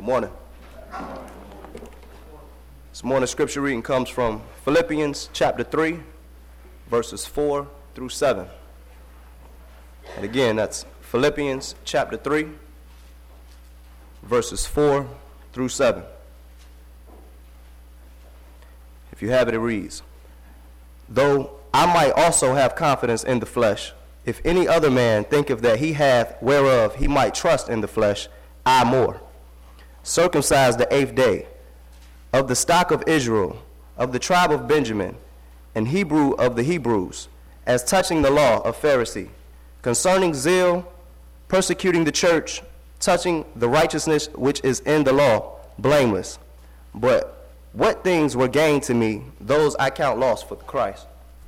Good morning. This morning's scripture reading comes from Philippians chapter 3, verses 4 through 7. And again, that's Philippians chapter 3, verses 4 through 7. If you have it, it reads, "Though I might also have confidence in the flesh, if any other man thinketh that he hath whereof he might trust in the flesh, I more. Circumcised the 8th day, of the stock of Israel, of the tribe of Benjamin, and Hebrew of the Hebrews, as touching the law of Pharisee, concerning zeal, persecuting the church, touching the righteousness which is in the law, blameless. But what things were gained to me, those I count loss for Christ."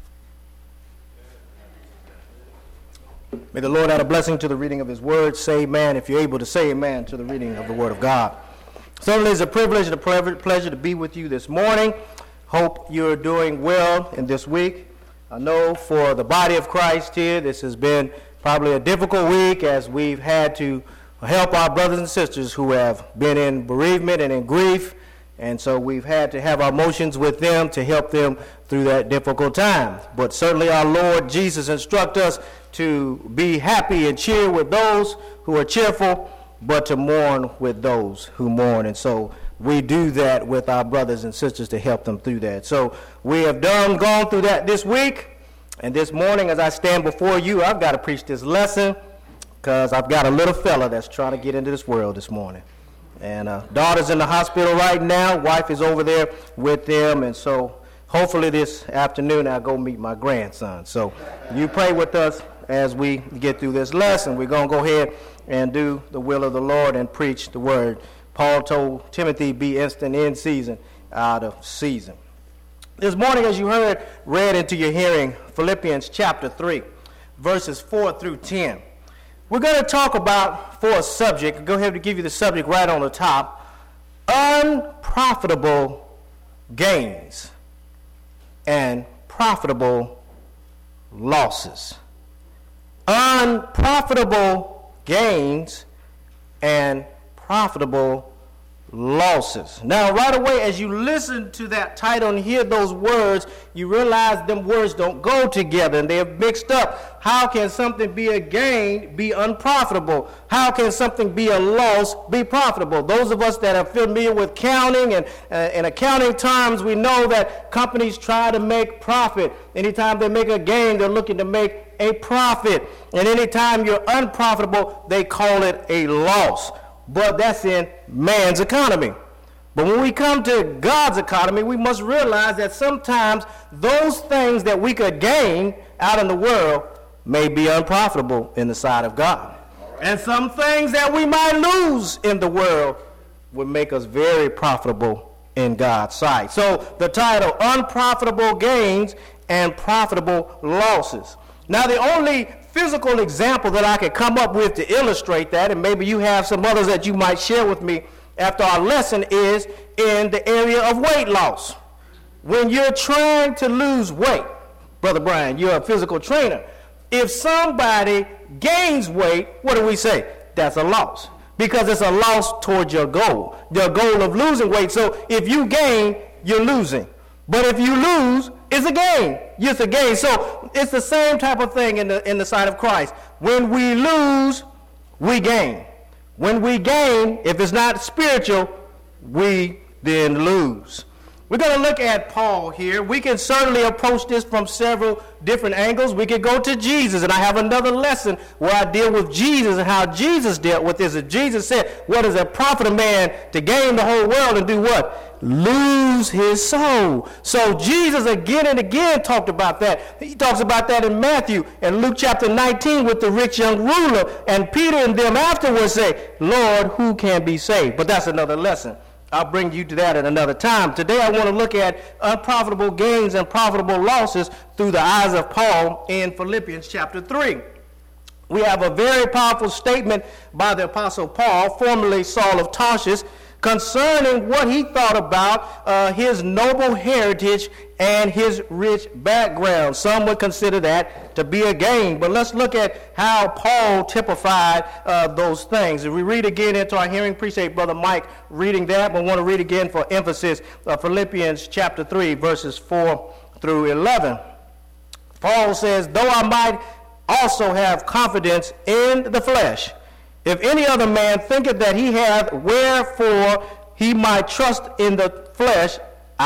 May the Lord add a blessing to the reading of his word. Say amen if you're able to say amen to the reading of the word of God. Certainly it's a privilege and a pleasure to be with you this morning. Hope you're doing well in this week. I know for the body of Christ here, this has been probably a difficult week as we've had to help our brothers and sisters who have been in bereavement and in grief. And so we've had to have our emotions with them to help them through that difficult time. But certainly our Lord Jesus instructs us to be happy and cheer with those who are cheerful, but to mourn with those who mourn. And so we do that with our brothers and sisters to help them through that. So we have gone through that this week. And this morning as I stand before you, I've got to preach this lesson because I've got a little fella that's trying to get into this world this morning. And daughter's in the hospital right now. Wife is over there with them. And so hopefully this afternoon I'll go meet my grandson. So you pray with us as we get through this lesson. We're going to go ahead and do the will of the Lord and preach the word. Paul told Timothy, be instant in season, out of season. This morning, as you heard, read into your hearing, Philippians chapter 3, verses 4 through 10. We're going to talk about, for a subject, go ahead and give you the subject right on the top, unprofitable gains and profitable losses. Unprofitable gains and profitable losses. Now, right away, as you listen to that title and hear those words, you realize them words don't go together and they're mixed up. How can something be a gain be unprofitable? How can something be a loss be profitable? Those of us that are familiar with counting and in accounting terms, we know that companies try to make profit. Anytime they make a gain, they're looking to make a profit. And anytime you're unprofitable, they call it a loss. But that's in man's economy. But when we come to God's economy, we must realize that sometimes those things that we could gain out in the world may be unprofitable in the sight of God. And some things that we might lose in the world would make us very profitable in God's sight. So the title, Unprofitable Gains and Profitable Losses. Now the only physical example that I could come up with to illustrate that, and maybe you have some others that you might share with me after our lesson, is in the area of weight loss. When you're trying to lose weight, Brother Brian, you're a physical trainer. If somebody gains weight, what do we say? That's a loss. Because it's a loss towards your goal of losing weight. So if you gain, you're losing. But if you lose, it's a gain. It's a gain. So it's the same type of thing in the sight of Christ. When we lose, we gain. When we gain, if it's not spiritual, we then lose. We're going to look at Paul here. We can certainly approach this from several different angles. We could go to Jesus, and I have another lesson where I deal with Jesus and how Jesus dealt with this. And Jesus said, what does it profit a man to gain the whole world and do what? Lose his soul. So Jesus again and again talked about that. He talks about that in Matthew and Luke chapter 19 with the rich young ruler. And Peter and them afterwards say, Lord, who can be saved? But that's another lesson. I'll bring you to that at another time. Today I want to look at unprofitable gains and profitable losses through the eyes of Paul in Philippians chapter 3. We have a very powerful statement by the Apostle Paul, formerly Saul of Tarsus, concerning what he thought about his noble heritage and his rich background. Some would consider that to be a gain, but let's look at how Paul typified those things. If we read again into our hearing, appreciate Brother Mike reading that, but I want to read again for emphasis Philippians chapter 3, verses 4 through 11. Paul says, though I might also have confidence in the flesh, if any other man thinketh that he hath wherefore he might trust in the flesh,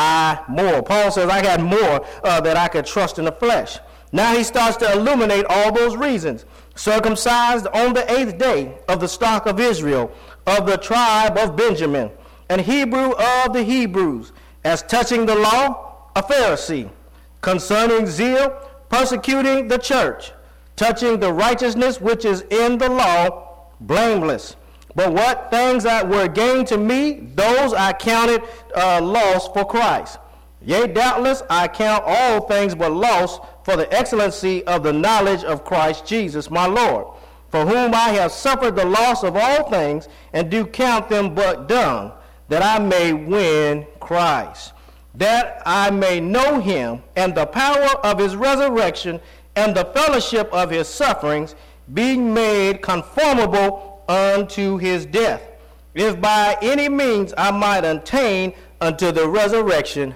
I more. Paul says, I had more that I could trust in the flesh. Now he starts to illuminate all those reasons. Circumcised on the 8th day of the stock of Israel, of the tribe of Benjamin, and Hebrew of the Hebrews, as touching the law, a Pharisee, concerning zeal, persecuting the church, touching the righteousness which is in the law, blameless. But what things that were gained to me, those I counted loss for Christ. Yea, doubtless I count all things but loss for the excellency of the knowledge of Christ Jesus my Lord, for whom I have suffered the loss of all things, and do count them but dung, that I may win Christ, that I may know him, and the power of his resurrection, and the fellowship of his sufferings, being made conformable unto his death, if by any means I might attain unto the resurrection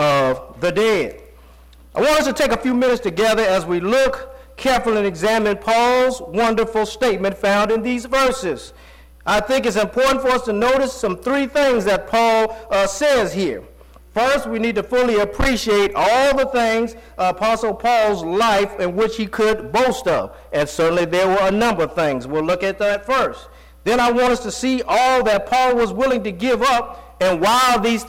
of the dead. I want us to take a few minutes together as we look carefully and examine Paul's wonderful statement found in these verses. I think it's important for us to notice some three things that Paul says here. First, we need to fully appreciate all the things Apostle Paul's life in which he could boast of. And certainly there were a number of things. We'll look at that first. Then I want us to see all that Paul was willing to give up and why these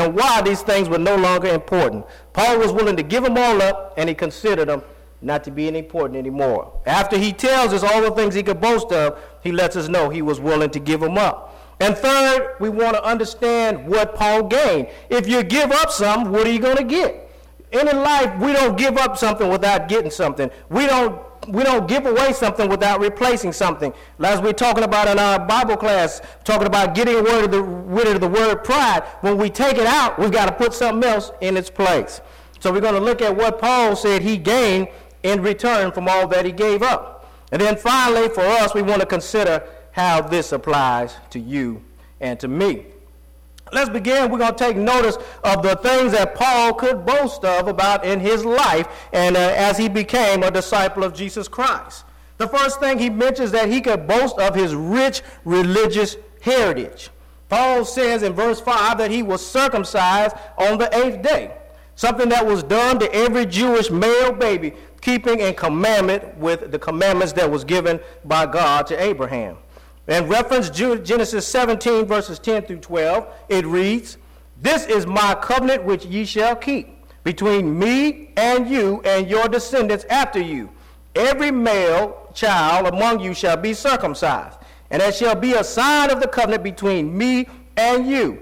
things were no longer important. Paul was willing to give them all up, and he considered them not to be any important anymore. After he tells us all the things he could boast of, he lets us know he was willing to give them up. And third, we want to understand what Paul gained. If you give up something, what are you going to get? In life, we don't give up something without getting something. We don't give away something without replacing something. As we're talking about in our Bible class, talking about getting rid of the word pride, when we take it out, we've got to put something else in its place. So we're going to look at what Paul said he gained in return from all that he gave up. And then finally, for us, we want to consider how this applies to you and to me. Let's begin. We're going to take notice of the things that Paul could boast of about in his life and as he became a disciple of Jesus Christ. The first thing he mentions that he could boast of his rich religious heritage. Paul says in verse 5 that he was circumcised on the 8th day, something that was done to every Jewish male baby, keeping in commandment with the commandments that was given by God to Abraham. In reference Genesis 17, verses 10 through 12, it reads, "This is my covenant which ye shall keep between me and you and your descendants after you. Every male child among you shall be circumcised, and it shall be a sign of the covenant between me and you.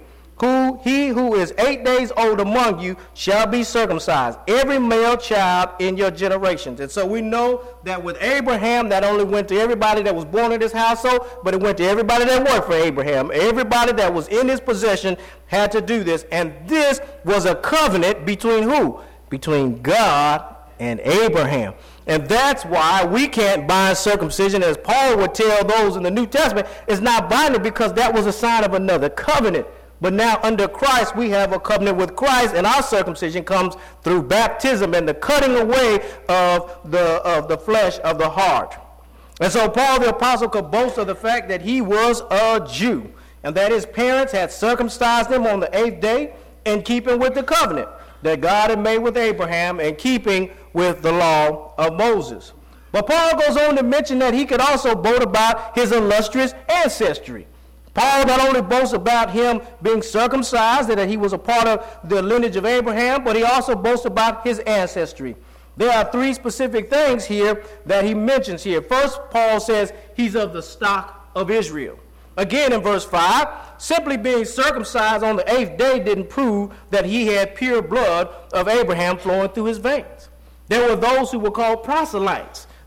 He who is 8 days old among you shall be circumcised, every male child in your generations." And so we know that with Abraham, that only went to everybody that was born in his household, but it went to everybody that worked for Abraham. Everybody that was in his possession had to do this. And this was a covenant between who? Between God and Abraham. And that's why we can't bind circumcision, as Paul would tell those in the New Testament. It's not binding because that was a sign of another covenant. But now under Christ, we have a covenant with Christ, and our circumcision comes through baptism and the cutting away of the flesh of the heart. And so Paul the apostle could boast of the fact that he was a Jew, and that his parents had circumcised him on the 8th day in keeping with the covenant that God had made with Abraham, and keeping with the law of Moses. But Paul goes on to mention that he could also boast about his illustrious ancestry. Paul not only boasts about him being circumcised, that he was a part of the lineage of Abraham, but he also boasts about his ancestry. There are three specific things here that he mentions here. First, Paul says he's of the stock of Israel. Again, in verse 5, simply being circumcised on the 8th day didn't prove that he had pure blood of Abraham flowing through his veins. There were those who were called proselytes.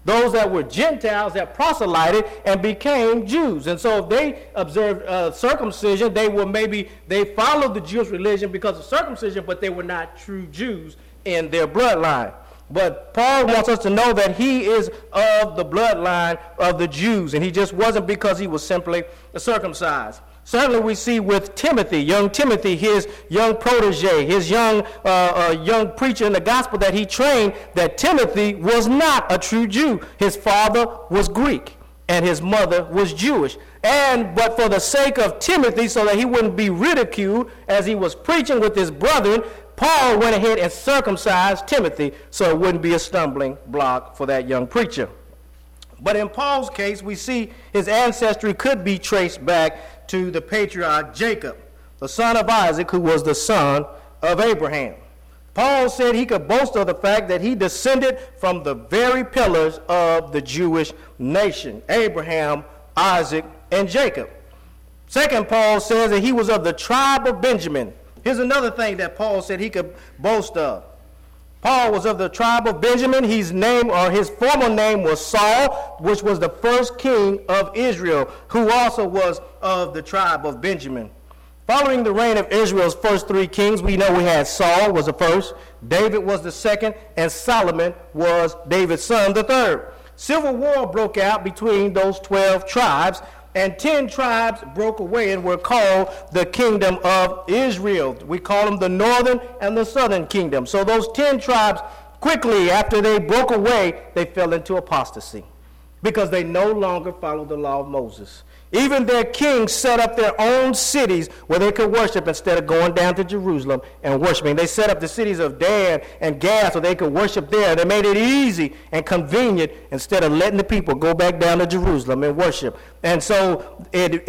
those that were Gentiles that proselyted and became Jews. And so if they observed circumcision, they followed the Jewish religion because of circumcision, but they were not true Jews in their bloodline. But Paul wants us to know that he is of the bloodline of the Jews, and he just wasn't because he was simply circumcised. Certainly we see with Timothy, his young protege, his young preacher in the gospel that he trained, that Timothy was not a true Jew. His father was Greek and his mother was Jewish. But for the sake of Timothy, so that he wouldn't be ridiculed as he was preaching with his brethren, Paul went ahead and circumcised Timothy so it wouldn't be a stumbling block for that young preacher. But in Paul's case, we see his ancestry could be traced back to the patriarch Jacob, the son of Isaac, who was the son of Abraham. Paul said he could boast of the fact that he descended from the very pillars of the Jewish nation, Abraham, Isaac, and Jacob. Second, Paul says that he was of the tribe of Benjamin. Here's another thing that Paul said he could boast of. Paul was of the tribe of Benjamin. His former name was Saul, which was the first king of Israel, who also was of the tribe of Benjamin. Following the reign of Israel's first three kings, we know we had Saul was the first, David was the second, and Solomon was David's son, the third. Civil war broke out between those 12 tribes, and 10 tribes broke away and were called the kingdom of Israel. We call them the northern and the southern kingdom. So those 10 tribes, quickly after they broke away, they fell into apostasy because they no longer followed the law of Moses. Even their kings set up their own cities where they could worship instead of going down to Jerusalem and worshiping. They set up the cities of Dan and Gad so they could worship there. They made it easy and convenient instead of letting the people go back down to Jerusalem and worship. And so it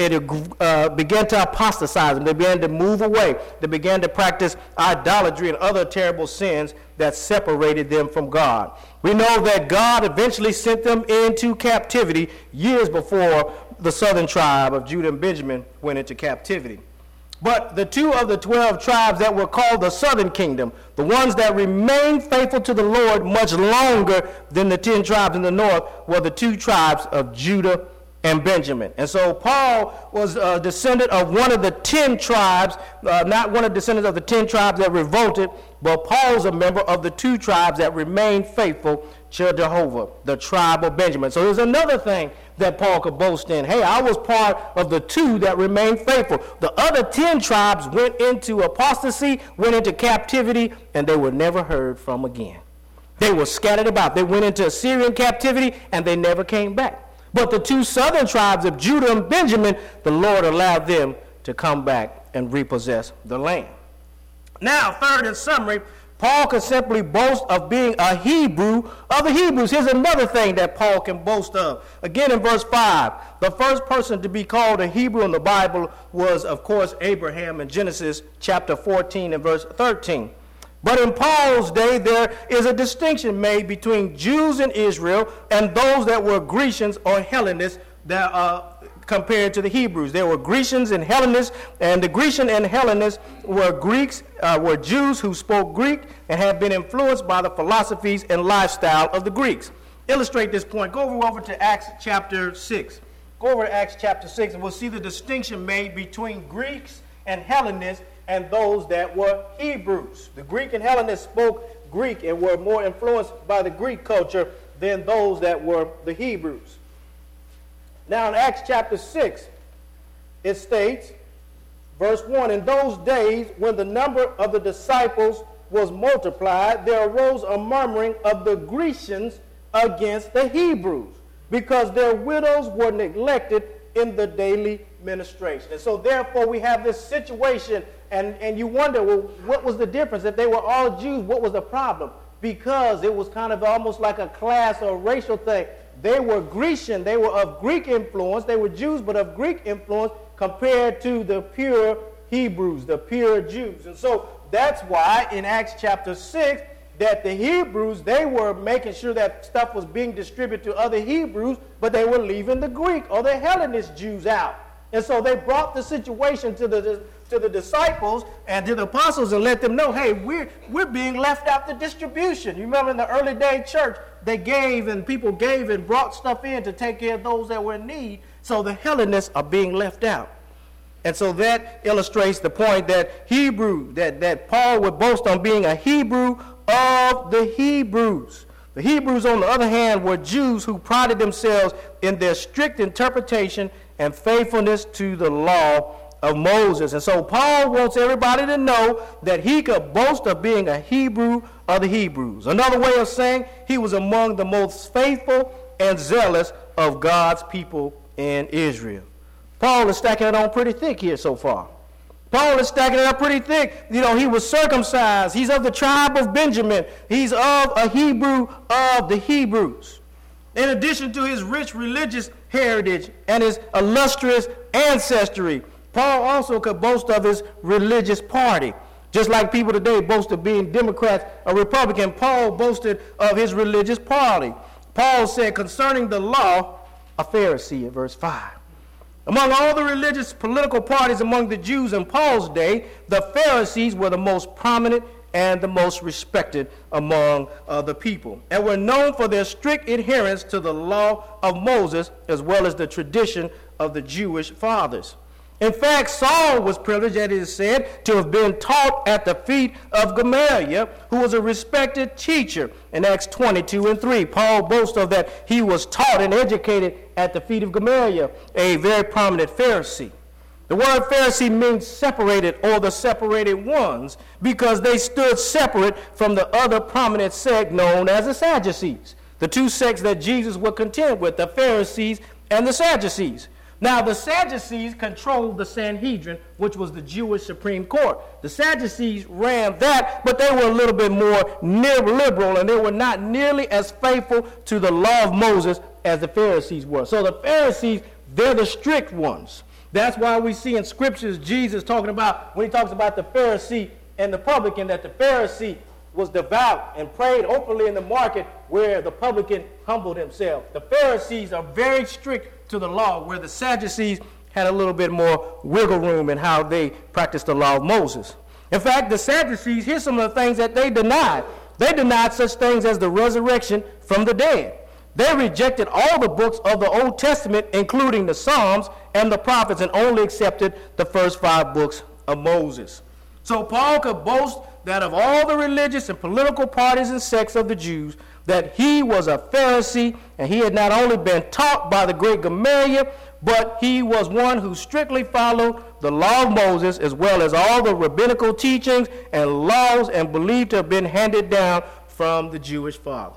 began to apostatize, and they began to move away. They began to practice idolatry and other terrible sins that separated them from God. We know that God eventually sent them into captivity years before the southern tribe of Judah and Benjamin went into captivity. But the 2 of the 12 tribes that were called the southern kingdom, the ones that remained faithful to the Lord much longer than the 10 tribes in the north, were the 2 tribes of Judah and Benjamin. And so Paul was a descendant of one of the 10 tribes, not one of the descendants of the 10 tribes that revolted, but Paul's a member of the 2 tribes that remained faithful to Jehovah, the tribe of Benjamin. So there's another thing that Paul could boast in. Hey, I was part of the 2 that remained faithful. The other 10 tribes went into apostasy, went into captivity, and they were never heard from again. They were scattered about. They went into Assyrian captivity, and they never came back. But the 2 southern tribes of Judah and Benjamin, the Lord allowed them to come back and repossess the land. Now, third, in summary, Paul can simply boast of being a Hebrew of the Hebrews. Here's another thing that Paul can boast of. Again, in verse 5, the first person to be called a Hebrew in the Bible was, of course, Abraham in Genesis chapter 14 and verse 13. But in Paul's day, there is a distinction made between Jews in Israel and those that were Grecians or Hellenists that compared to the Hebrews. There were Grecians and Hellenists, and the Grecian and Hellenists were were Jews who spoke Greek and had been influenced by the philosophies and lifestyle of the Greeks. Illustrate this point. Go over to Acts chapter 6. Go over to Acts chapter 6, and we'll see the distinction made between Greeks and Hellenists and those that were Hebrews. The Greek and Hellenists spoke Greek and were more influenced by the Greek culture than those that were the Hebrews. Now in Acts chapter 6, it states, verse 1, in those days when the number of the disciples was multiplied, there arose a murmuring of the Grecians against the Hebrews, because their widows were neglected in the daily ministration. And so therefore we have this situation, and you wonder, well, what was the difference? If they were all Jews, what was the problem? Because it was kind of almost like a class or racial thing. They were Grecian, they were of Greek influence, they were Jews, but of Greek influence compared to the pure Hebrews, the pure Jews. And so that's why in Acts chapter 6, that the Hebrews, they were making sure that stuff was being distributed to other Hebrews, but they were leaving the Greek or the Hellenist Jews out. And so they brought the situation to the disciples and to the apostles and let them know, hey, we're being left out the distribution. You remember in the early day church, they gave and people gave and brought stuff in to take care of those that were in need. So the Hellenists are being left out. And so that illustrates the point that that Paul would boast on being a Hebrew of the Hebrews. The Hebrews, on the other hand, were Jews who prided themselves in their strict interpretation and faithfulness to the law of Moses. And so Paul wants everybody to know that he could boast of being a Hebrew of the Hebrews. Another way of saying he was among the most faithful and zealous of God's people in Israel. Paul is stacking it on pretty thick here so far. Paul is stacking it up pretty thick. You know, he was circumcised. He's of the tribe of Benjamin. He's of a Hebrew of the Hebrews. In addition to his rich religious heritage and his illustrious ancestry, Paul also could boast of his religious party. Just like people today boast of being Democrats or Republican, Paul boasted of his religious party. Paul said concerning the law, a Pharisee in verse 5. Among all the religious political parties among the Jews in Paul's day, the Pharisees were the most prominent and the most respected among the people, and were known for their strict adherence to the law of Moses as well as the tradition of the Jewish fathers. In fact, Saul was privileged, as it is said, to have been taught at the feet of Gamaliel, who was a respected teacher. In Acts 22:3, Paul boasts of that he was taught and educated at the feet of Gamaliel, a very prominent Pharisee. The word Pharisee means separated or the separated ones, because they stood separate from the other prominent sect known as the Sadducees, the two sects that Jesus would contend with, the Pharisees and the Sadducees. Now, the Sadducees controlled the Sanhedrin, which was the Jewish Supreme Court. The Sadducees ran that, but they were a little bit more liberal, and they were not nearly as faithful to the law of Moses as the Pharisees were. So the Pharisees, they're the strict ones. That's why we see in scriptures Jesus talking about, when he talks about the Pharisee and the publican, that the Pharisee was devout and prayed openly in the market, where the publican humbled himself. The Pharisees are very strict to the law, where the Sadducees had a little bit more wiggle room in how they practiced the law of Moses. In fact, the Sadducees, here's some of the things that they denied. They denied such things as the resurrection from the dead. They rejected all the books of the Old Testament, including the Psalms and the prophets, and only accepted the first 5 books of Moses. So Paul could boast that of all the religious and political parties and sects of the Jews, that he was a Pharisee, and he had not only been taught by the great Gamaliel, but he was one who strictly followed the law of Moses, as well as all the rabbinical teachings and laws, and believed to have been handed down from the Jewish fathers.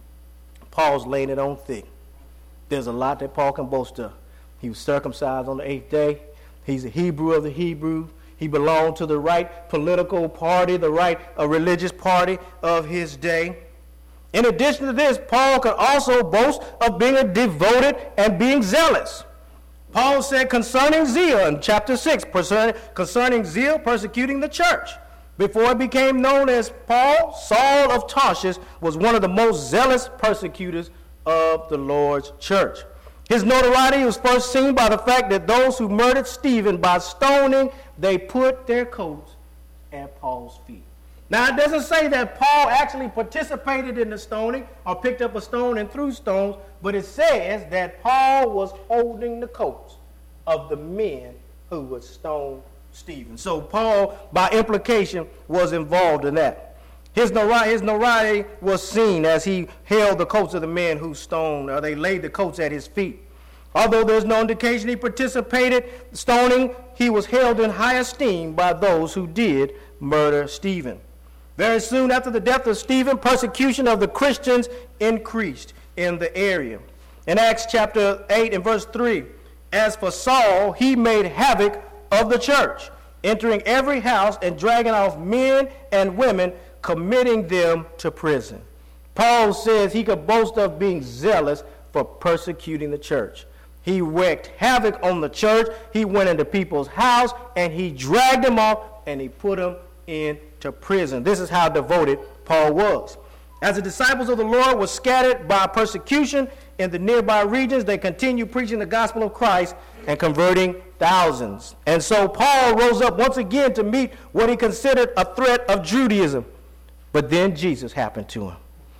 Paul's laying it on thick. There's a lot that Paul can boast of. He was circumcised on the 8th day. He's a Hebrew of the Hebrews. He belonged to the right political party, the right religious party of his day. In addition to this, Paul could also boast of being a devoted and being zealous. Paul said concerning zeal in chapter 6, concerning zeal persecuting the church. Before it became known as Paul, Saul of Tarsus was one of the most zealous persecutors of the Lord's church. His notoriety was first seen by the fact that those who murdered Stephen by stoning, they put their coats at Paul's feet. Now, it doesn't say that Paul actually participated in the stoning or picked up a stone and threw stones, but it says that Paul was holding the coats of the men who would stone Stephen. So Paul, by implication, was involved in that. His notoriety was seen as he held the coats of the men who stoned, or they laid the coats at his feet. Although there's no indication he participated in stoning, he was held in high esteem by those who did murder Stephen. Very soon after the death of Stephen, persecution of the Christians increased in the area. In Acts chapter 8 and verse 3, as for Saul, he made havoc of the church, entering every house and dragging off men and women, committing them to prison. Paul says he could boast of being zealous for persecuting the church. He wreaked havoc on the church. He went into people's house and he dragged them off and he put them into prison. This is how devoted Paul was. As the disciples of the Lord were scattered by persecution in the nearby regions, they continued preaching the gospel of Christ and converting thousands. And so Paul rose up once again to meet what he considered a threat of Judaism. But then Jesus happened to him.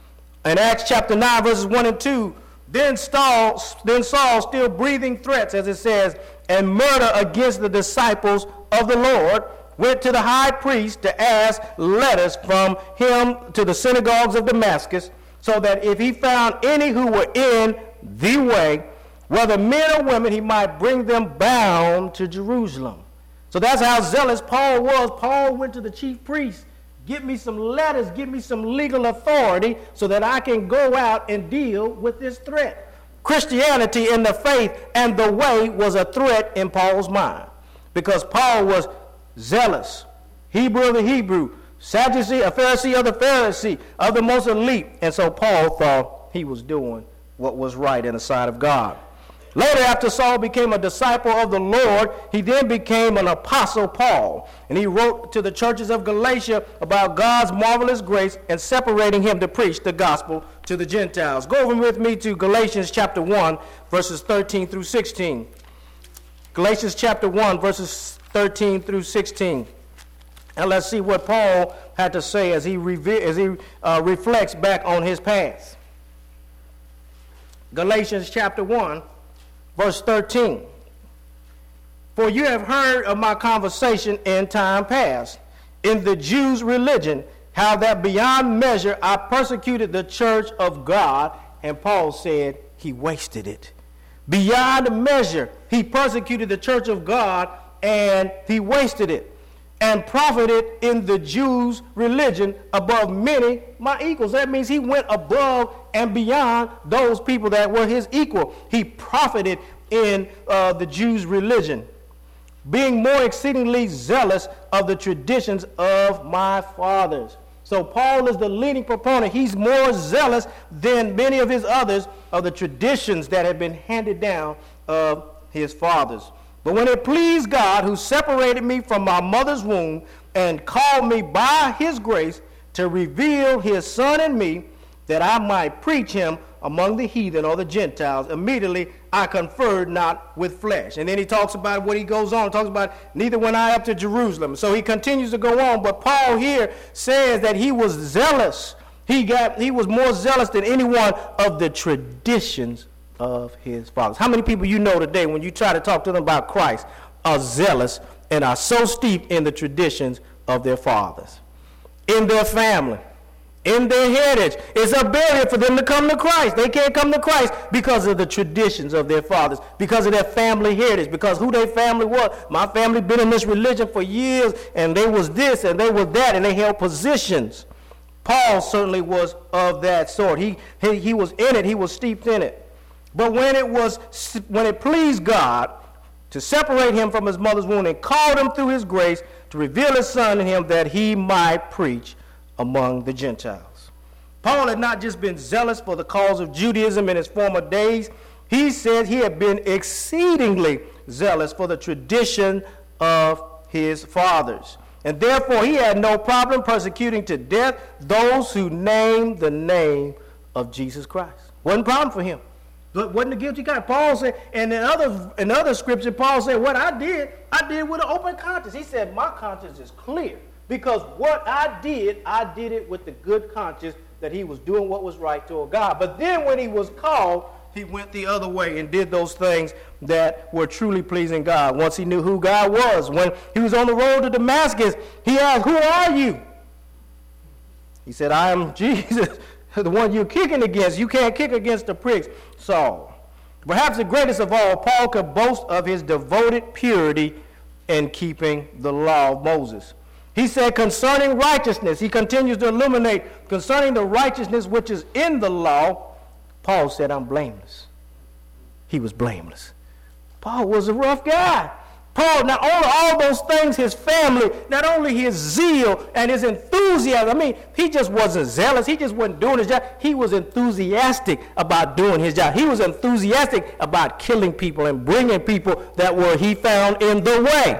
In Acts chapter 9, verses 1 and 2, then Saul, still breathing threats, as it says, and murder against the disciples of the Lord, went to the high priest to ask letters from him to the synagogues of Damascus, so that if he found any who were in the way, whether men or women, he might bring them bound to Jerusalem. So that's how zealous Paul was. Paul went to the chief priest, get me some letters, give me some legal authority so that I can go out and deal with this threat. Christianity in the faith and the way was a threat in Paul's mind, because Paul was zealous, Hebrew of the Hebrew, Sadducee, a Pharisee of the Pharisee, of the most elite. And so Paul thought he was doing what was right in the sight of God. Later, after Saul became a disciple of the Lord, he then became an apostle Paul. And he wrote to the churches of Galatia about God's marvelous grace and separating him to preach the gospel to the Gentiles. Go over with me to Galatians chapter 1, verses 13 through 16. Galatians chapter 1, verses 13 through 16. And let's see what Paul had to say as he reflects back on his past. Galatians chapter 1, verse 13. For you have heard of my conversation in time past, in the Jews' religion, how that beyond measure I persecuted the church of God. And Paul said he wasted it. Beyond measure, he persecuted the church of God, and he wasted it, and profited in the Jews' religion above many my equals. That means he went above and beyond those people that were his equal. He profited in the Jews' religion, being more exceedingly zealous of the traditions of my fathers. So Paul is the leading proponent. He's more zealous than many of his others of the traditions that have been handed down of his fathers. But when it pleased God, who separated me from my mother's womb and called me by his grace to reveal his Son in me, that I might preach him among the heathen or the Gentiles, immediately I conferred not with flesh. And then he talks about what he goes on, talks about neither went I up to Jerusalem. So he continues to go on, but Paul here says that he was zealous. He was more zealous than any one of the traditions of his fathers. How many people you know today, when you try to talk to them about Christ, are zealous and are so steeped in the traditions of their fathers, in their family, in their heritage? It's a barrier for them to come to Christ. They can't come to Christ because of the traditions of their fathers, because of their family heritage, because who their family was. My family been in this religion for years, and they was this and they was that, and they held positions. Paul certainly was of that sort. He was in it. He was steeped in it. But when it pleased God to separate him from his mother's womb and called him through his grace to reveal his Son in him, that he might preach among the Gentiles. Paul had not just been zealous for the cause of Judaism in his former days. He said he had been exceedingly zealous for the tradition of his fathers. And therefore he had no problem persecuting to death those who named the name of Jesus Christ. Wasn't a problem for him. Wasn't a guilty guy. Paul said, and in other scripture, Paul said, what I did with an open conscience. He said, my conscience is clear, because what I did it with the good conscience that he was doing what was right toward God. But then when he was called, he went the other way and did those things that were truly pleasing God. Once he knew who God was, when he was on the road to Damascus, he asked, who are you? He said, I am Jesus, the one you're kicking against. You can't kick against the pricks, Saul. Perhaps the greatest of all, Paul could boast of his devoted purity in keeping the law of Moses. He said concerning righteousness, he continues to illuminate, concerning the righteousness which is in the law, Paul said, I'm blameless. He was blameless. Paul was a rough guy. Paul, not only all those things, his family, not only his zeal and his enthusiasm. I mean, he just wasn't zealous. He just wasn't doing his job. He was enthusiastic about doing his job. He was enthusiastic about killing people and bringing people that were he found in the way.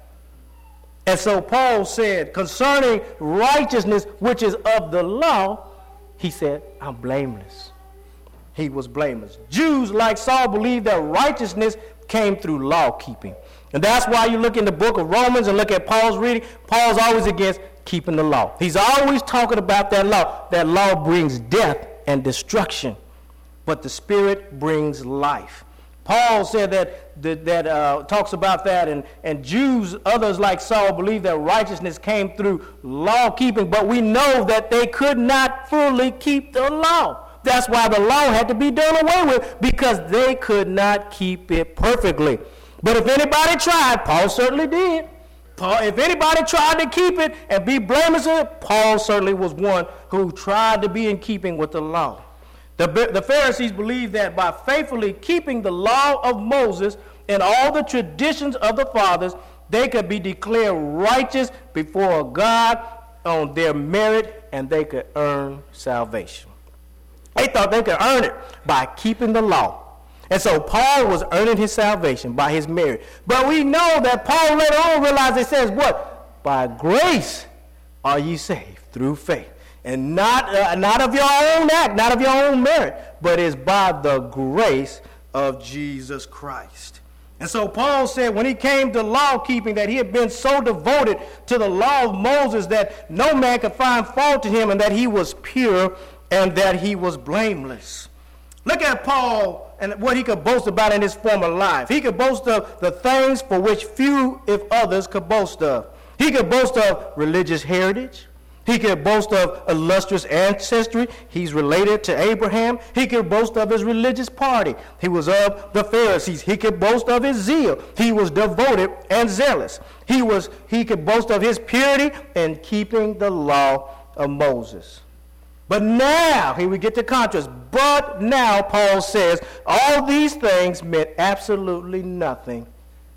And so Paul said, concerning righteousness, which is of the law, he said, I'm blameless. He was blameless. Jews, like Saul, believed that righteousness came through law keeping. And that's why you look in the book of Romans and look at Paul's reading. Paul's always against keeping the law. He's always talking about that law. That law brings death and destruction, but the Spirit brings life. Paul said that talks about that, and Jews, others like Saul, believe that righteousness came through law keeping, but we know that they could not fully keep the law. That's why the law had to be done away with, because they could not keep it perfectly. But if anybody tried, Paul certainly did. If anybody tried to keep it and be blameless in it, Paul certainly was one who tried to be in keeping with the law. The Pharisees believed that by faithfully keeping the law of Moses and all the traditions of the fathers, they could be declared righteous before God on their merit, and they could earn salvation. They thought they could earn it by keeping the law. And so Paul was earning his salvation by his merit. But we know that Paul later on realized, it says what? By grace are ye saved through faith. And not of your own act, not of your own merit, but is by the grace of Jesus Christ. And so Paul said when he came to law keeping that he had been so devoted to the law of Moses that no man could find fault in him, and that he was pure and that he was blameless. Look at Paul and what he could boast about in his former life. He could boast of the things for which few, if others, could boast of. He could boast of religious heritage. He could boast of illustrious ancestry. He's related to Abraham. He could boast of his religious party. He was of the Pharisees. He could boast of his zeal. He was devoted and zealous. He could boast of his purity and keeping the law of Moses. But now, here we get the contrast. But now, Paul says, all these things meant absolutely nothing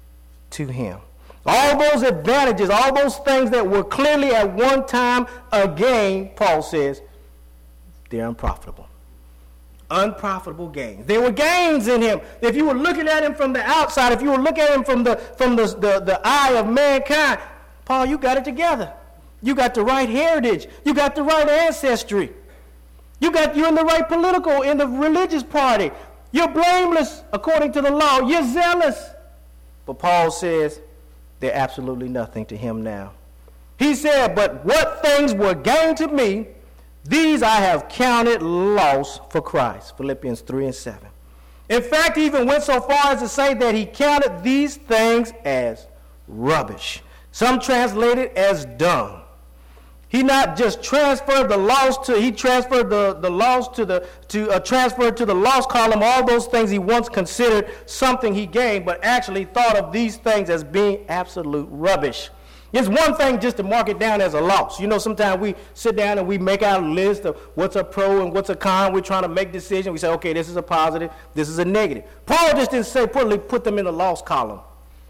to him. All those advantages, all those things that were clearly at one time a gain, Paul says, they're unprofitable. Unprofitable gains. There were gains in him. If you were looking at him from the outside, if you were looking at him from the eye of mankind, Paul, you got it together. You got the right heritage. You got the right ancestry. You're in the right political, in the religious party. You're blameless according to the law. You're zealous. But Paul says they're absolutely nothing to him now. He said, but what things were gain to me, these I have counted loss for Christ. Philippians 3:7. In fact, he even went so far as to say that he counted these things as rubbish. Some translate it as dung. He not just transferred the loss to, he transferred the loss transferred to the loss column all those things he once considered something he gained, but actually thought of these things as being absolute rubbish. It's one thing just to mark it down as a loss. You know, sometimes we sit down and we make out a list of what's a pro and what's a con. We're trying to make decisions. We say, okay, this is a positive, this is a negative. Paul just didn't say put them in the loss column.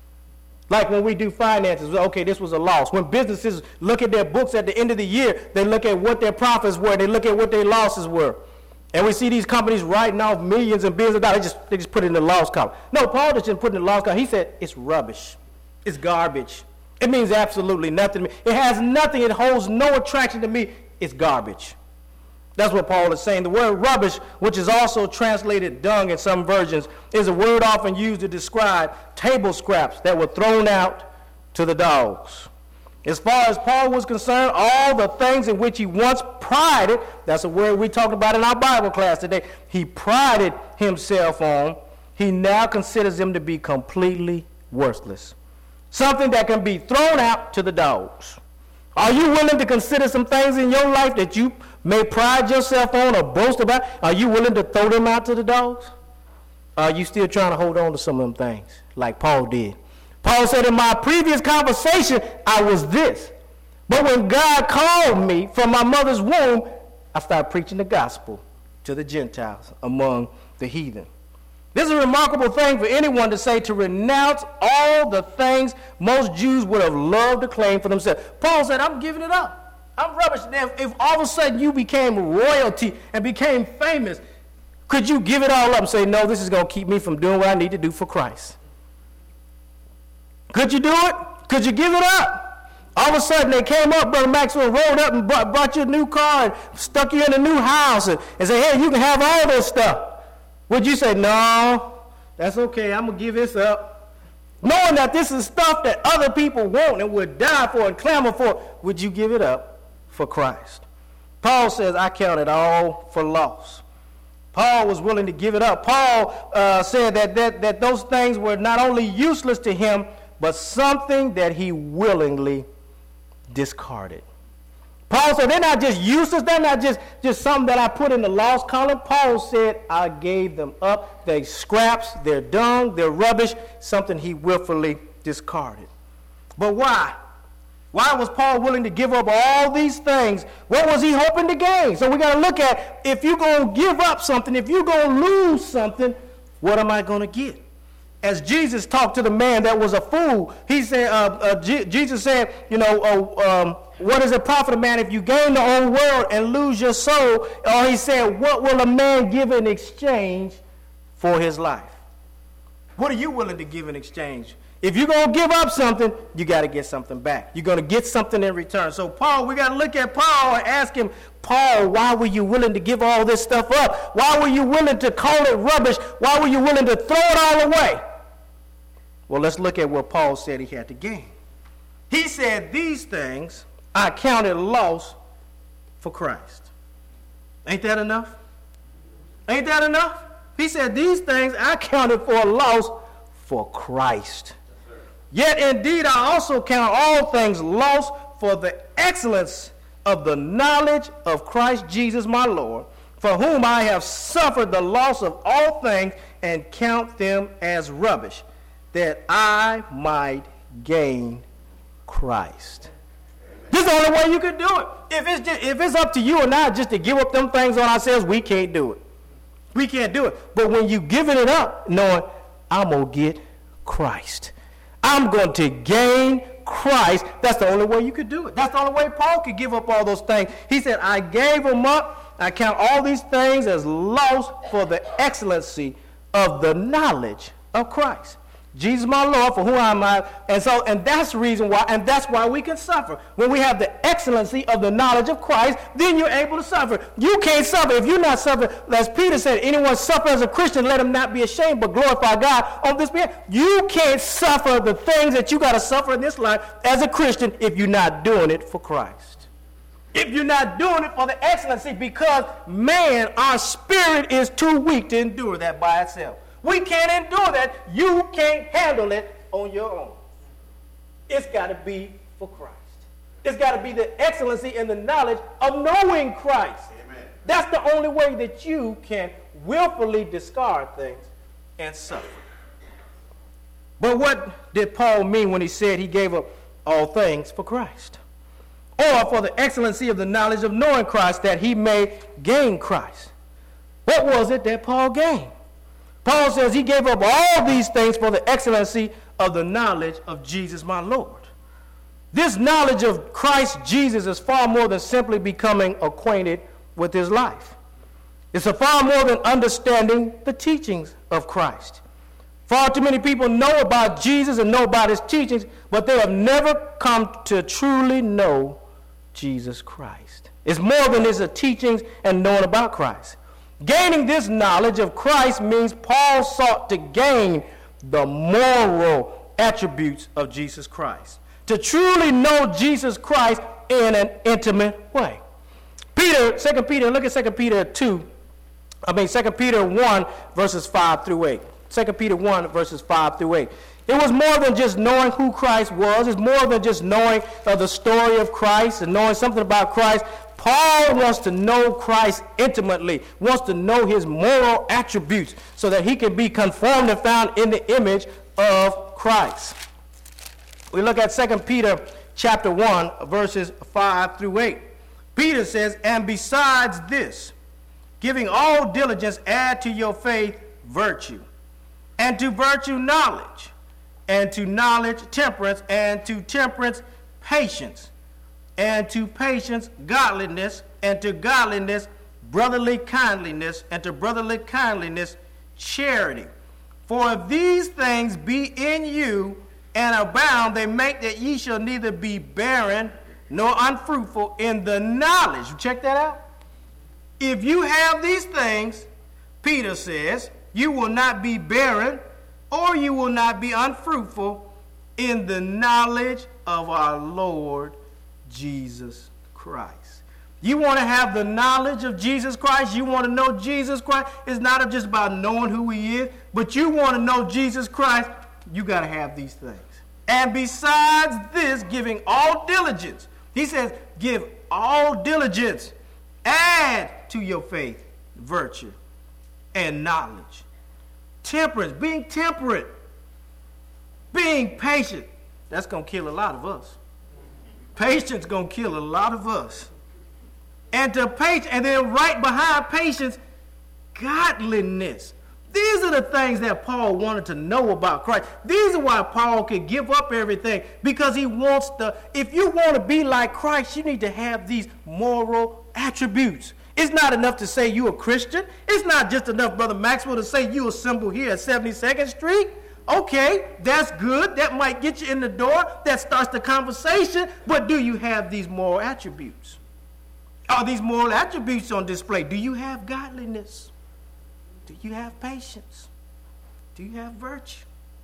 Like when we do finances, okay, this was a loss. When businesses look at their books at the end of the year, they look at what their profits were, they look at what their losses were. And we see these companies writing off millions and billions of dollars. They just put it in the loss column. No, Paul just didn't put it in the loss column. He said, it's rubbish. It's garbage. It means absolutely nothing to me. It has nothing. It holds no attraction to me. It's garbage. That's what Paul is saying. The word rubbish, which is also translated dung in some versions, is a word often used to describe table scraps that were thrown out to the dogs. As far as Paul was concerned, all the things in which he once prided, that's a word we talked about in our Bible class today, he prided himself on, he now considers them to be completely worthless. Something that can be thrown out to the dogs. Are you willing to consider some things in your life that you may pride yourself on or boast about? Are you willing to throw them out to the dogs? Are you still trying to hold on to some of them things like Paul did? Paul said, in my previous conversation, I was this. But when God called me from my mother's womb, I started preaching the gospel to the Gentiles among the heathen. This is a remarkable thing for anyone to say, to renounce all the things most Jews would have loved to claim for themselves. Paul said, I'm giving it up. I'm rubbish. Now, if all of a sudden you became royalty and became famous, could you give it all up and say, no, this is going to keep me from doing what I need to do for Christ? Could you do it? Could you give it up? All of a sudden they came up, Brother Maxwell, rolled up and brought you a new car and stuck you in a new house and said, hey, you can have all this stuff. Would you say, no, that's okay, I'm going to give this up? Knowing that this is stuff that other people want and would die for and clamor for, would you give it up for Christ? Paul says, I count it all for loss. Paul was willing to give it up. Paul said that those things were not only useless to him, but something that he willingly discarded. Paul said they're not just useless, they're not just something that I put in the lost column. Paul said I gave them up. They're scraps, they're dung, they're rubbish, something he willfully discarded. But why? Why was Paul willing to give up all these things? What was he hoping to gain? So we got to look at, if you're going to give up something, if you're going to lose something, what am I going to get? As Jesus talked to the man that was a fool, he said, Jesus said, what does it profit a man if you gain the whole world and lose your soul? Or he said, what will a man give in exchange for his life? What are you willing to give in exchange? If you're going to give up something, you got to get something back. You're going to get something in return. So Paul, we got to look at Paul and ask him, Paul, why were you willing to give all this stuff up? Why were you willing to call it rubbish? Why were you willing to throw it all away? Well, let's look at what Paul said he had to gain. He said, these things I counted loss for Christ. Ain't that enough? Ain't that enough? He said, these things I counted for a loss for Christ. Yet indeed I also count all things lost for the excellence of the knowledge of Christ Jesus my Lord, for whom I have suffered the loss of all things and count them as rubbish, that I might gain Christ. This is the only way you can do it. If it's up to you and I just to give up them things on ourselves, we can't do it. We can't do it. But when you giving it up, knowing I'm going to get Christ. I'm going to gain Christ. That's the only way you could do it. That's the only way Paul could give up all those things. He said, I gave them up. I count all these things as lost for the excellency of the knowledge of Christ. Jesus my Lord, for whom I am I. And that's the reason why, and that's why we can suffer. When we have the excellency of the knowledge of Christ, then you're able to suffer. You can't suffer if you're not suffering. As Peter said, anyone suffer as a Christian, let him not be ashamed, but glorify God on this behalf. You can't suffer the things that you got to suffer in this life as a Christian if you're not doing it for Christ. If you're not doing it for the excellency, because, man, our spirit is too weak to endure that by itself. We can't endure that. You can't handle it on your own. It's got to be for Christ. It's got to be the excellency and the knowledge of knowing Christ. Amen. That's the only way that you can willfully discard things and suffer. But what did Paul mean when he said he gave up all things for Christ? Or for the excellency of the knowledge of knowing Christ, that he may gain Christ. What was it that Paul gained? Paul says he gave up all these things for the excellency of the knowledge of Jesus my Lord. This knowledge of Christ Jesus is far more than simply becoming acquainted with his life. It's a far more than understanding the teachings of Christ. Far too many people know about Jesus and know about his teachings, but they have never come to truly know Jesus Christ. It's more than his teachings and knowing about Christ. Gaining this knowledge of Christ means Paul sought to gain the moral attributes of Jesus Christ. To truly know Jesus Christ in an intimate way. 2 Peter, look at 2 Peter 1, verses 5 through 8. 2 Peter 1, verses 5 through 8. It was more than just knowing who Christ was. It's more than just knowing the story of Christ and knowing something about Christ. Paul wants to know Christ intimately, wants to know his moral attributes so that he can be conformed and found in the image of Christ. We look at 2 Peter chapter 1, verses 5 through 8. Peter says, and besides this, giving all diligence, add to your faith virtue, and to virtue knowledge, and to knowledge temperance, and to temperance patience, and to patience godliness, and to godliness brotherly kindliness, and to brotherly kindliness charity. For if these things be in you and abound, they make that ye shall neither be barren nor unfruitful in the knowledge. Check that out. If you have these things, Peter says, you will not be barren or you will not be unfruitful in the knowledge of our Lord Jesus Christ. You want to have the knowledge of Jesus Christ. You want to know Jesus Christ. It's not just about knowing who he is, but you want to know Jesus Christ. You got to have these things. And besides this, giving all diligence. He says, give all diligence. Add to your faith virtue and knowledge. Temperance, being temperate. Being patient. That's going to kill a lot of us. Patience going to kill a lot of us. And then right behind patience, godliness. These are the things that Paul wanted to know about Christ. These are why Paul could give up everything, because he wants if you want to be like Christ, you need to have these moral attributes. It's not enough to say you're a Christian. It's not just enough, Brother Maxwell, to say you assemble here at 72nd Street. Okay, that's good. That might get you in the door. That starts the conversation. But do you have these moral attributes? Are these moral attributes on display? Do you have godliness? Do you have patience? Do you have virtue?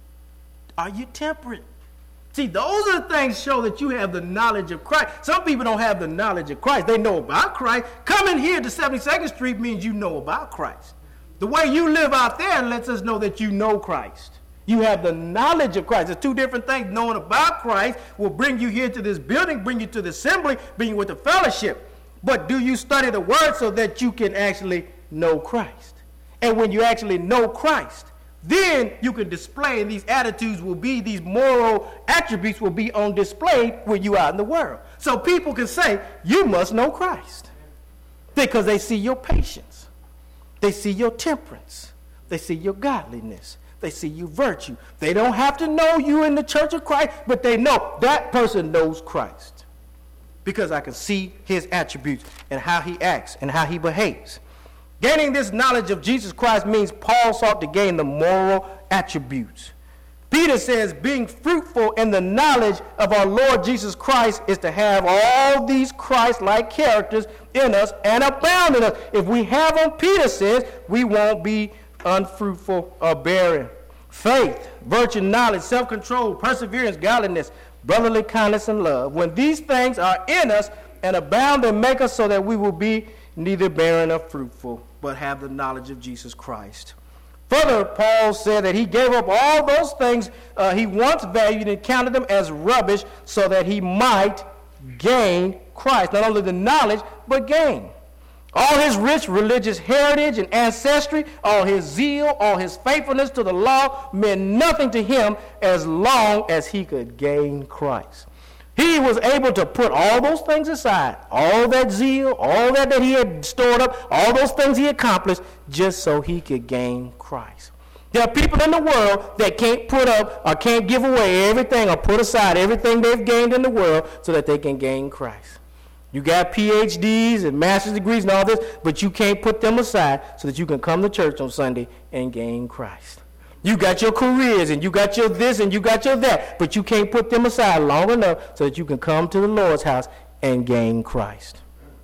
Are you temperate? See, those are the things show that you have the knowledge of Christ. Some people don't have the knowledge of Christ. They know about Christ. Coming here to 72nd Street means you know about Christ. The way you live out there lets us know that you know Christ. You have the knowledge of Christ. There's two different things. Knowing about Christ will bring you here to this building, bring you to the assembly, bring you with the fellowship. But do you study the word so that you can actually know Christ? And when you actually know Christ, then you can display, and these attitudes will be, these moral attributes will be on display when you are in the world. So people can say, you must know Christ. Because they see your patience. They see your temperance. They see your godliness. They see your virtue. They don't have to know you in the church of Christ, but they know that person knows Christ. Because I can see his attributes and how he acts and how he behaves. Gaining this knowledge of Jesus Christ means Paul sought to gain the moral attributes. Peter says being fruitful in the knowledge of our Lord Jesus Christ is to have all these Christ-like characters in us and abound in us. If we have them, Peter says, we won't be unfruitful or barren. Faith, virtue, knowledge, self-control, perseverance, godliness, brotherly kindness, and love. When these things are in us and abound and make us so that we will be neither barren nor fruitful, but have the knowledge of Jesus Christ. Further, Paul said that he gave up all those things he once valued and counted them as rubbish so that he might gain Christ. Not only the knowledge, but gain. All his rich religious heritage and ancestry, all his zeal, all his faithfulness to the law meant nothing to him as long as he could gain Christ. He was able to put all those things aside, all that zeal, all that he had stored up, all those things he accomplished, just so he could gain Christ. There are people in the world that can't put up or can't give away everything or put aside everything they've gained in the world so that they can gain Christ. You got PhDs and master's degrees and all this, but you can't put them aside so that you can come to church on Sunday and gain Christ. You got your careers and you got your this and you got your that, but you can't put them aside long enough so that you can come to the Lord's house and gain Christ.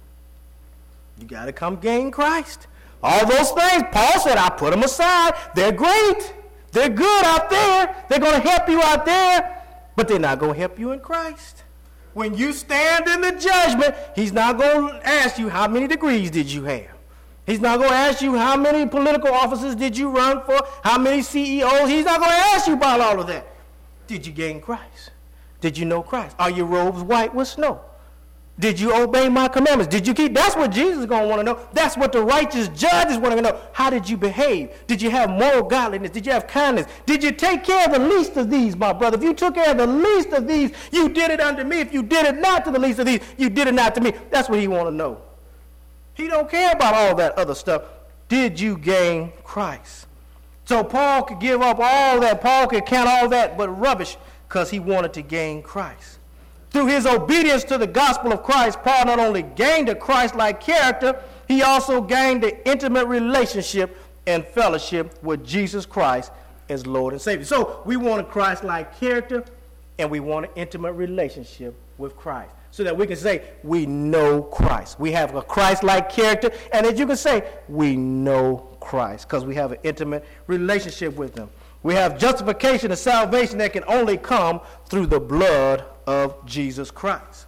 You got to come gain Christ. All those things, Paul said, I put them aside. They're great. They're good out there. They're going to help you out there, but they're not going to help you in Christ. When you stand in the judgment, he's not going to ask you how many degrees did you have. He's not going to ask you how many political offices did you run for, how many CEOs. He's not going to ask you about all of that. Did you gain Christ? Did you know Christ? Are your robes white with snow? Did you obey my commandments? Did you keep? That's what Jesus is going to want to know. That's what the righteous judge is wanting to know. How did you behave? Did you have moral godliness? Did you have kindness? Did you take care of the least of these, my brother? If you took care of the least of these, you did it unto me. If you did it not to the least of these, you did it not to me. That's what he want to know. He don't care about all that other stuff. Did you gain Christ? So Paul could give up all that. Paul could count all that but rubbish because he wanted to gain Christ. Through his obedience to the gospel of Christ, Paul not only gained a Christ-like character, he also gained an intimate relationship and fellowship with Jesus Christ as Lord and Savior. So we want a Christ-like character and we want an intimate relationship with Christ, so that we can say, we know Christ. We have a Christ-like character, and as you can say, we know Christ, because we have an intimate relationship with him. We have justification and salvation that can only come through the blood of Jesus Christ.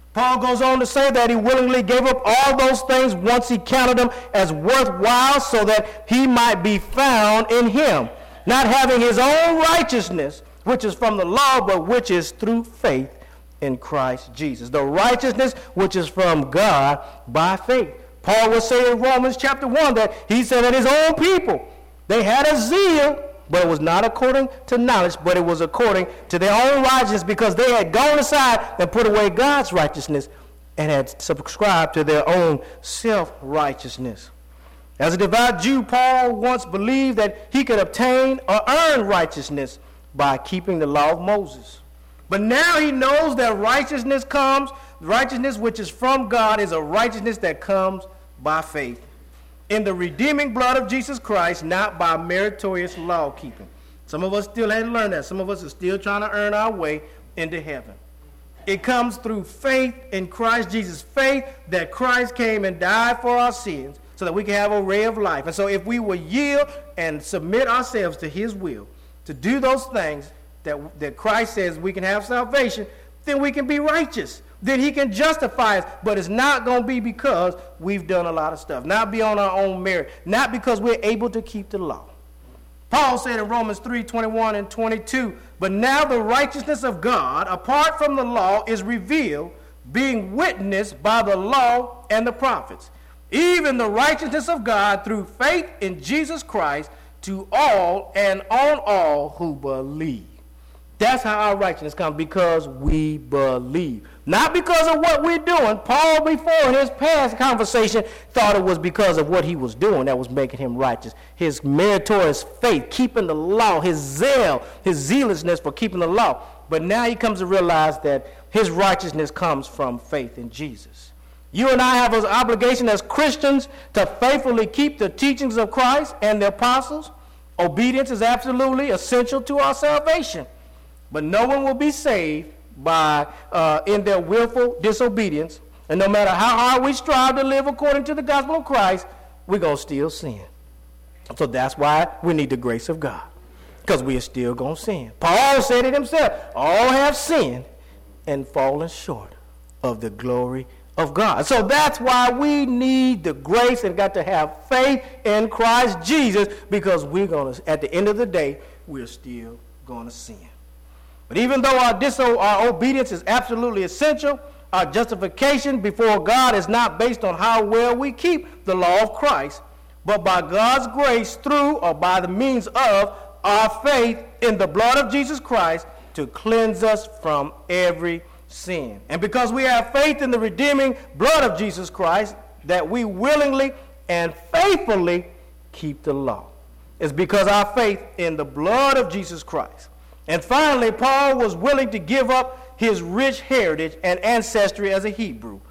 Paul goes on to say that he willingly gave up all those things once he counted them as worthwhile so that he might be found in him, not having his own righteousness, which is from the law, but which is through faith in Christ Jesus. The righteousness which is from God by faith. Paul was saying in Romans chapter 1 that he said that his own people, they had a zeal, but it was not according to knowledge, but it was according to their own righteousness, because they had gone aside and put away God's righteousness and had subscribed to their own self-righteousness. As a devout Jew, Paul once believed that he could obtain or earn righteousness by keeping the law of Moses. But now he knows that righteousness which is from God is a righteousness that comes by faith in the redeeming blood of Jesus Christ, not by meritorious law keeping. Some of us still haven't learned that. Some of us are still trying to earn our way into heaven. It comes through faith in Christ Jesus, faith that Christ came and died for our sins so that we can have a ray of life. And so if we will yield and submit ourselves to his will, to do those things that Christ says we can have salvation, then we can be righteous. Then he can justify us. But it's not going to be because we've done a lot of stuff. Not be on our own merit. Not because we're able to keep the law. Paul said in Romans 3:21 and 22, but now the righteousness of God, apart from the law, is revealed, being witnessed by the law and the prophets. Even the righteousness of God through faith in Jesus Christ to all and on all who believe. That's how our righteousness comes, because we believe. Not because of what we're doing. Paul, before in his past conversation, thought it was because of what he was doing that was making him righteous. His meritorious faith, keeping the law, his zeal, his zealousness for keeping the law. But now he comes to realize that his righteousness comes from faith in Jesus. You and I have an obligation as Christians to faithfully keep the teachings of Christ and the apostles. Obedience is absolutely essential to our salvation. But no one will be saved by in their willful disobedience. And no matter how hard we strive to live according to the gospel of Christ, we're going to still sin. So that's why we need the grace of God, because we are still going to sin. Paul said it himself. All have sinned and fallen short of the glory of God. So that's why we need the grace and got to have faith in Christ Jesus, because we're going to, at the end of the day, we're still going to sin. But even though our obedience is absolutely essential, our justification before God is not based on how well we keep the law of Christ, but by God's grace through or by the means of our faith in the blood of Jesus Christ to cleanse us from every sin. And because we have faith in the redeeming blood of Jesus Christ, that we willingly and faithfully keep the law. It's because our faith in the blood of Jesus Christ. And finally, Paul was willing to give up his rich heritage and ancestry as a Hebrew,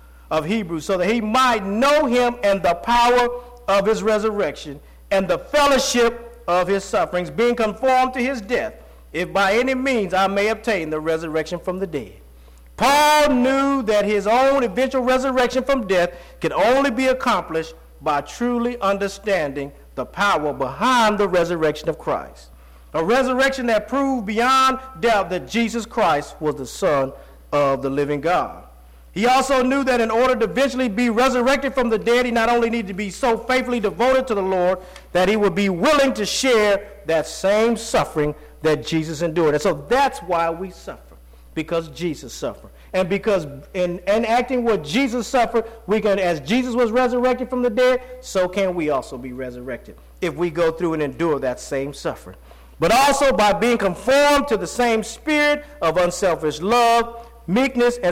so that he might know him and the power of his resurrection and the fellowship of his sufferings, being conformed to his death, if by any means I may obtain the resurrection from the dead. Paul knew that his own eventual resurrection from death could only be accomplished by truly understanding the power behind the resurrection of Christ. A resurrection that proved beyond doubt that Jesus Christ was the Son of the living God. He also knew that in order to eventually be resurrected from the dead, he not only needed to be so faithfully devoted to the Lord that he would be willing to share that same suffering that Jesus endured. And so that's why we suffer, because Jesus suffered. And because in enacting what Jesus suffered, we can, as Jesus was resurrected from the dead, so can we also be resurrected if we go through and endure that same suffering. But also by being conformed to the same spirit of unselfish love, meekness, and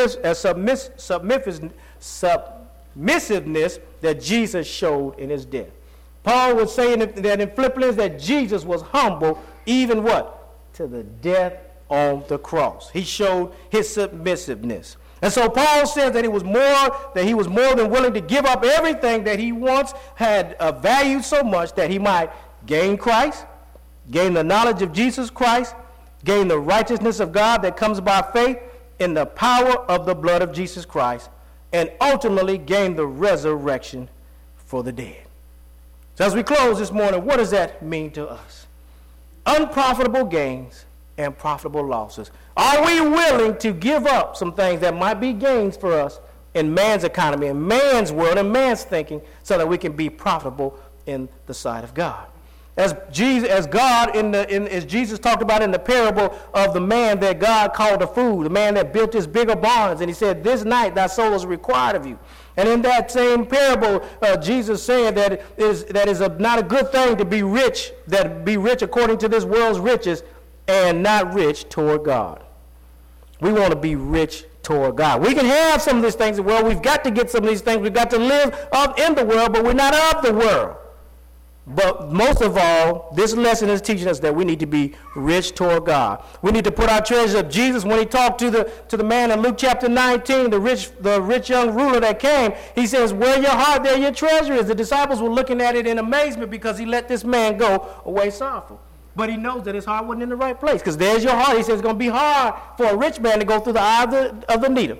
submissiveness that Jesus showed in his death. Paul was saying that in Philippians that Jesus was humble, even what? To the death on the cross. He showed his submissiveness. And so Paul says that he was more than willing to give up everything that he once had valued so much that he might gain Christ, gain the knowledge of Jesus Christ, gain the righteousness of God that comes by faith in the power of the blood of Jesus Christ, and ultimately gain the resurrection for the dead. So as we close this morning, what does that mean to us? Unprofitable gains and profitable losses. Are we willing to give up some things that might be gains for us in man's economy, in man's world, in man's thinking, so that we can be profitable in the sight of God? As Jesus talked about in the parable of the man that God called a fool, the man that built his bigger barns, and he said, "This night thy soul is required of you." And in that same parable, Jesus said that is not a good thing to be rich, that be rich according to this world's riches, and not rich toward God. We want to be rich toward God. We can have some of these things. Well, we've got to get some of these things. We've got to live up in the world, but we're not of the world. But most of all, this lesson is teaching us that we need to be rich toward God. We need to put our treasures up. Jesus, when he talked to the man in Luke chapter 19, the rich young ruler that came, he says, "Where your heart, there your treasure is." The disciples were looking at it in amazement because he let this man go away sorrowful. But he knows that his heart wasn't in the right place, because there's your heart. He says it's going to be hard for a rich man to go through the eye of the needle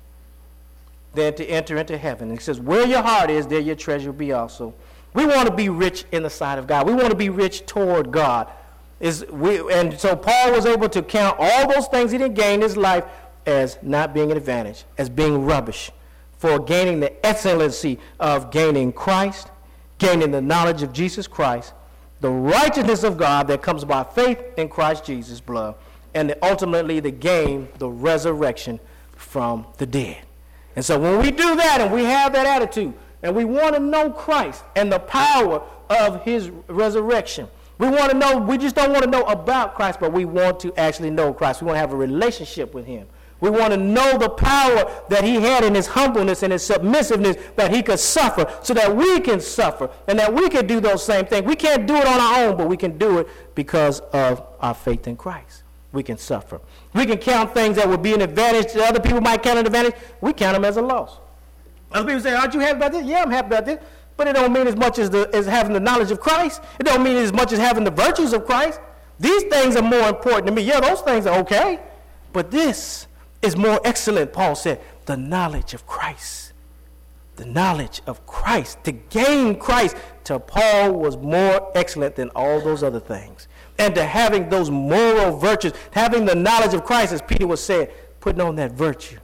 than to enter into heaven. And he says, where your heart is, there your treasure will be also. We want to be rich in the sight of God. We want to be rich toward God. And so Paul was able to count all those things he didn't gain in his life as not being an advantage, as being rubbish, for gaining the excellency of gaining Christ, gaining the knowledge of Jesus Christ, the righteousness of God that comes by faith in Christ Jesus' blood, and ultimately the gain, the resurrection from the dead. And so when we do that and we have that attitude, and we want to know Christ and the power of his resurrection, we want to know, we just don't want to know about Christ, but we want to actually know Christ. We want to have a relationship with him. We want to know the power that he had in his humbleness and his submissiveness, that he could suffer so that we can suffer and that we can do those same things. We can't do it on our own, but we can do it because of our faith in Christ. We can suffer. We can count things that would be an advantage to other people might count an advantage. We count them as a loss. Other people say, "Aren't you happy about this?" Yeah, I'm happy about this. But it don't mean as much as having the knowledge of Christ. It don't mean as much as having the virtues of Christ. These things are more important to me. Yeah, those things are okay. But this is more excellent, Paul said. The knowledge of Christ. The knowledge of Christ. To gain Christ to Paul was more excellent than all those other things. And to having those moral virtues, having the knowledge of Christ, as Peter was saying, putting on that virtue,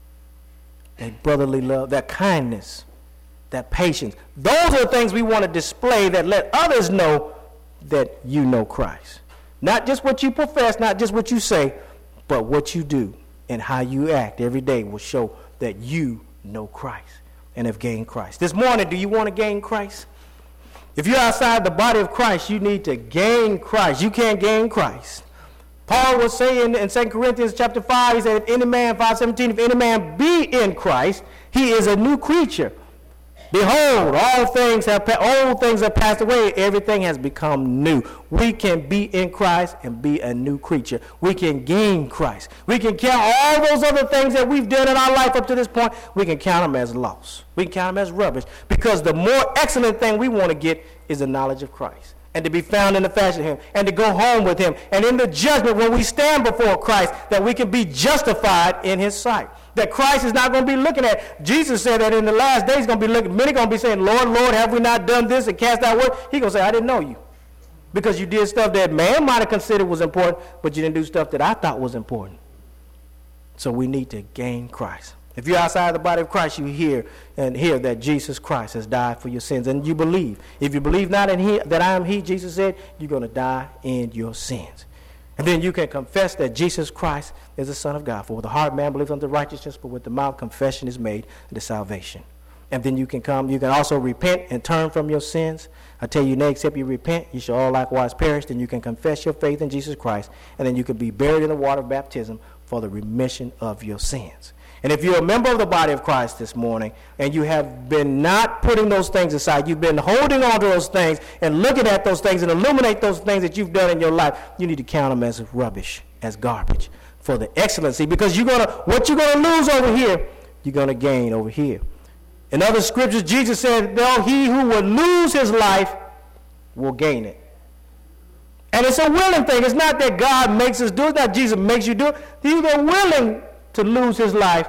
that brotherly love, that kindness, that patience. Those are the things we want to display that let others know that you know Christ. Not just what you profess, not just what you say, but what you do and how you act every day will show that you know Christ and have gained Christ. This morning, do you want to gain Christ? If you're outside the body of Christ, you need to gain Christ. You can't gain Christ. Paul was saying in 2 Corinthians chapter 5, he said, if any man, 5:17, if any man be in Christ, he is a new creature. Behold, old things have passed away. Everything has become new. We can be in Christ and be a new creature. We can gain Christ. We can count all those other things that we've done in our life up to this point. We can count them as loss. We can count them as rubbish. Because the more excellent thing we want to get is the knowledge of Christ. And to be found in the fashion of him. And to go home with him. And in the judgment when we stand before Christ, that we can be justified in his sight. That Christ is not going to be looking at. Jesus said that in the last days, going to be looking. Many going to be saying, Lord, Lord, have we not done this and cast out word? He's going to say, I didn't know you. Because you did stuff that man might have considered was important, but you didn't do stuff that I thought was important. So we need to gain Christ. If you're outside the body of Christ, you hear that Jesus Christ has died for your sins, and you believe. If you believe not in him, that I am he, Jesus said, you're going to die in your sins. And then you can confess that Jesus Christ is the Son of God. For with the heart man believes unto righteousness, but with the mouth confession is made unto salvation. And then you can also repent and turn from your sins. I tell you, nay, except you repent, you shall all likewise perish. Then you can confess your faith in Jesus Christ, and then you can be buried in the water of baptism for the remission of your sins. And if you're a member of the body of Christ this morning, and you have been not putting those things aside, you've been holding on to those things and looking at those things and illuminate those things that you've done in your life, you need to count them as rubbish, as garbage, for the excellency. Because what you're going to lose over here, you're going to gain over here. In other scriptures, Jesus said, no, he who will lose his life will gain it. And it's a willing thing. It's not that God makes us do it. It's not Jesus makes you do it. He's willing to lose his life,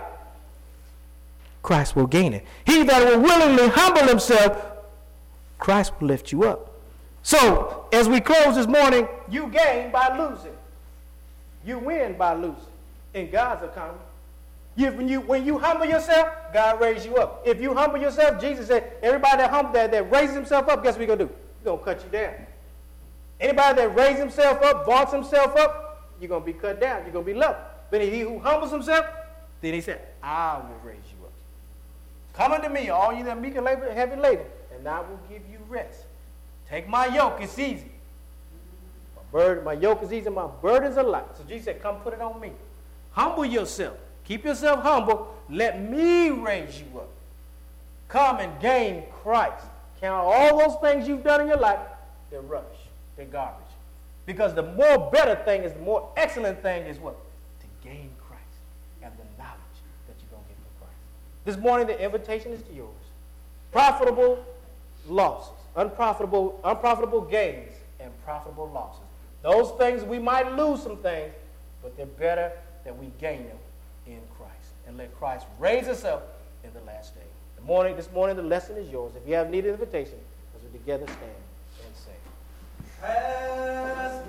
Christ will gain it. He that will willingly humble himself, Christ will lift you up. So, as we close this morning, you gain by losing. You win by losing in God's economy. When you humble yourself, God raises you up. If you humble yourself, Jesus said, everybody that raises himself up, guess what he's going to do? He's going to cut you down. Anybody that raises himself up, vaunts himself up, you're going to be cut down. You're going to be leveled. But he who humbles himself, then he said, I will raise you up. Come unto me, all you that meek and heavy laden, and I will give you rest. Take my yoke, it's easy. My yoke is easy, my burdens are light. So Jesus said, come put it on me. Humble yourself. Keep yourself humble. Let me raise you up. Come and gain Christ. Count all those things you've done in your life, they're rubbish. They're garbage. Because the more better thing is, the more excellent thing is what? To gain Christ and the knowledge that you're going to get from Christ. This morning, the invitation is to yours. Profitable losses, unprofitable gains, and profitable losses. Those things, we might lose some things, but they're better that we gain them in Christ. And let Christ raise us up in the last day. This morning, the lesson is yours. If you have needed invitation, as we together stand and say,